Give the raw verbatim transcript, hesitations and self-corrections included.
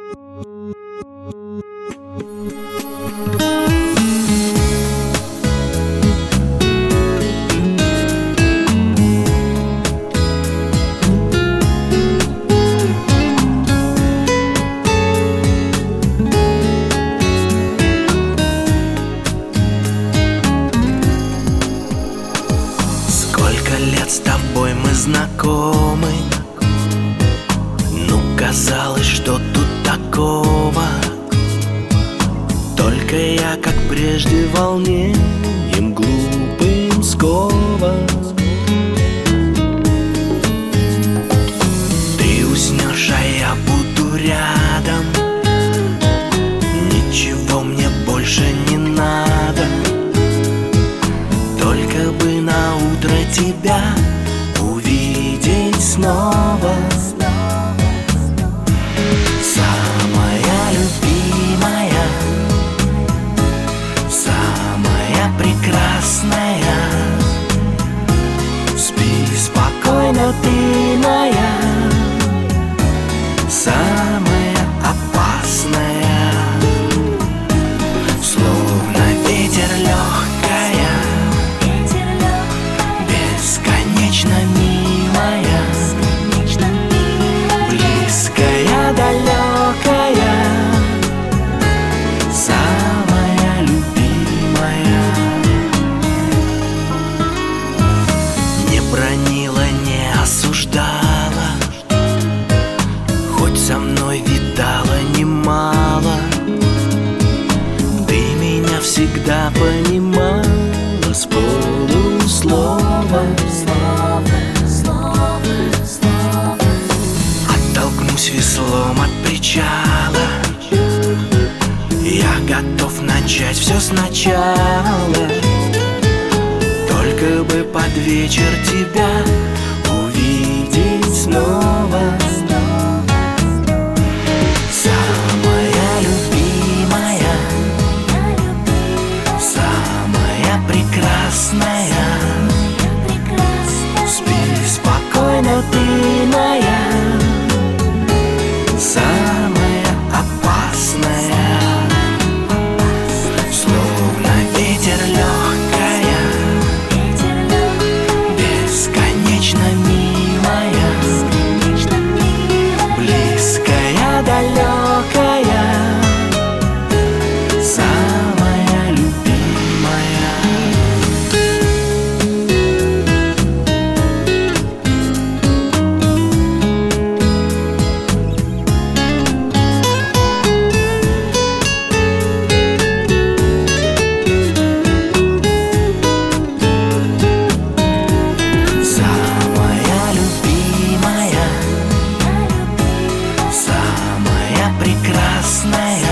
Сколько лет с тобой мы знакомы, ну казалось, что тут такого. Только я, как прежде, волнением глупым скован. Ты уснешь, а я буду рядом. Ничего мне больше не надо, только бы на утро тебя увидеть снова. Самая любимая, самая прекрасная, спи спокойно, ты моя. Самая опасная, словно ветер легкая, бесконечно милая, близкая, далекая, самая любимая. Не бранила, не осуждала, хоть со мной видала немало. Ты меня всегда понимала с полуслова. Оттолкнусь веслом от причала, я готов начать все сначала, только бы под вечер тебя увидеть снова. Самая любимая, самая прекрасная, спи спокойно, ты моя. Самая опасная, словно ветер легкая, бесконечно милая, близкая, далекая, самая любимая. Самая любимая, самая прекрасная,